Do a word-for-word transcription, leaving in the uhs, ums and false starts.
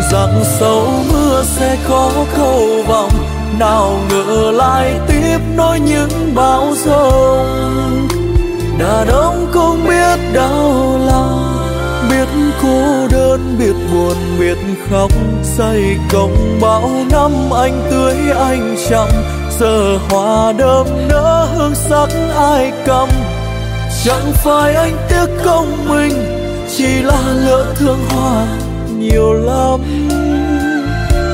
rằng sau mưa sẽ có cầu vồng, nào ngờ lại tiếp nối những bão giông. Đàn ông không biết đau lòng, biết cô đơn, biết buồn, biết khóc. Dày công bao năm anh tưới anh chăm, giờ hoa đơm nở hương sắc ai cầm. Chẳng phải anh tiếc công mình, chỉ là lỡ thương hoa nhiều lắm.